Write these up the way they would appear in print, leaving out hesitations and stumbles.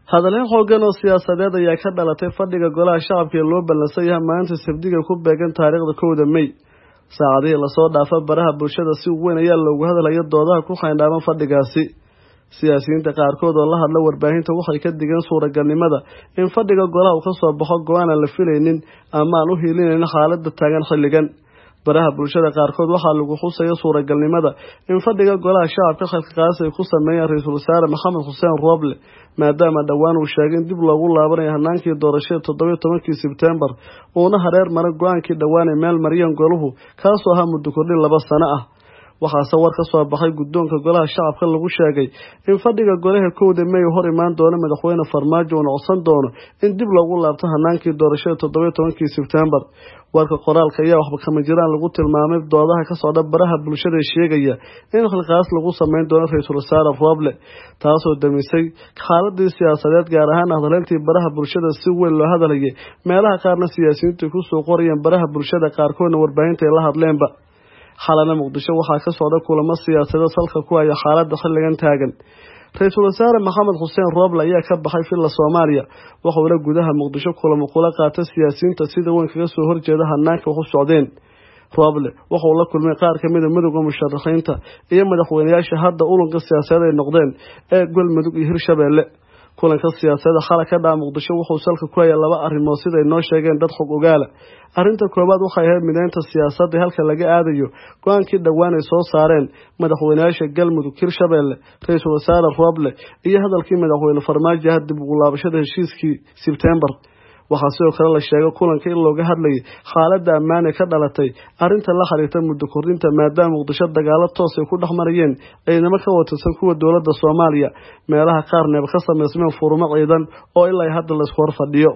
hadalhayn xooggan oo siyaasadeed ayaa ka dhalatay fadhiga golaha shacabka ee loo ballansan yahay maanta Sabtida ku beegan taariikhda 1 May saacadihii la soo dhaafay baraha bulshada si weyn ayaa loogu hadlayo doodaha ku xayndaaban fadhigaasi siyaasiyiinta qaarkood oo la hadla warbaahinta waxay ka digeen suuragalnimada in fadhiga golaha uu ka soo baxo go'aan aan la filaynin ama aan u hiilinayn xaaladda taagan xilligan baraha bulshada qaarkood waxa lagu xusay suuragalnimada in fadhiga golaha shacabka xilqaas ay ku sameeyeen ra'iisul wasaare Maxamed Xuseen Roble maadaama dhawaan uu sheegay dib loogu laabanayo hanaankii doorashada 17 Sebtembar oo hareer maray go'aankii dhawaan meel mariyeen goluhu kaasoo ahaa muddo kordhin 2 sano ah waxaa war ka soo baxay guddoonka golaha shacabka lagu sheegay in fadhiga golaha 1 May hor imaan doono madaxweyne Farmaajo oo codsan doono in dib loogu laabto hanaankii doorashada 17 Sebtembar warka qoraalka ayaa waxba kama jiraan lagu tilmaamay doodaha ka socda baraha bulshada sheegaya in xilqaas lagu sameyn doono ra'iisul wasaare Roble taasoo damisay xaaladii siyaasadeed gaar ahaan hadalhayntii baraha bulshada si weyn loo hadalay meelaha qaarna siyaasiyiintu ku soo qorayeen baraha bulshada qaarkoodna warbaahinta ay la hadleenba xalana Muqdisho waxaa ka socda kulamo siyaasadeed salka ku haya xaaladda xilligan taagan ra'iisul wasaare Maxamed Xuseen Roble ayaa ka baxay filla Soomaaliya waxa uu gudaha Muqdisho kulamo kula qaatay siyaasiyiinta sida weyn kaga soo horjeeda hanaanka wax u socdeen Roble waxa uu la kulmay qaar ka mid ah midowga musharaxiinta iyo madaxweynayaasha hadda ulunka siyaasadeed ay noqdeen ee Galmudug iyo Hirshabeelle kulanka siyaasadda xalaqada Muqdisho wuxuu salka ku hayay laba arrimood sida ay noo sheegeen dad xog ogaal arrinta koobaad waxay ahayd mideynta siyaasadda halka laga aadayo go'aankii dhawaan ay soo saareen madaxweynayaasha Galmudug Hirshabeelle ra'iisul wasaare Roble iyo hadalkii madaxweyne Farmaajo dib ugu laabashada heshiiskii Sebtembar waxaa sidoo kale la sheegay kulanka in looga hadlayay xaaladda ammaan ee ka dhalatay arrinta la xiriirta muddo kordhinta maadaama Muqdisho dagaalo toos ay ku dhaxmarayeen ciidamo ka watirsan kuwa dawladda Soomaaliya meelaha qaarna ka sameysmeen furmo ciidan oo ilaa hadda la isku fadhiyo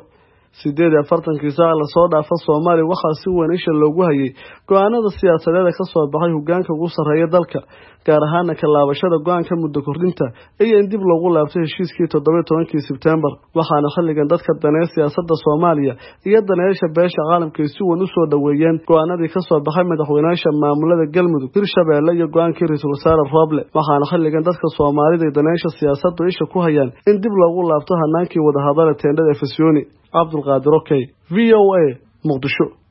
48 saac la soo dhaafay Soomaaliya waxaa si weyn isha loogu hayay go'aanada siyaasadeed ka soo baxay hoggaanka ugu sareeya dalka gaar ahaan ka laabashada go'aanka muddo kordhinta iyo in dib loogu laabto heshiiskii 17 Sebtembar waxaana xilligan dadka daneeya siyaasadda Soomaaliya iyo daneeyaasha beesha caalamka si weyn u soo dhaweeyeen go'aanadii ka soo baxay madaxweynayaasha maamulada Galmudug Hirshabeelle iyo go'aankii ra'iisul wasaare Roble waxaana xilligan dadka Soomaalida iyo daneeyaasha siyaasadda isha ku hayaan in dib loogu laabto hanaankii wada hadalada teendhada Efesoni عبد القادر اوكي VOA مقدشو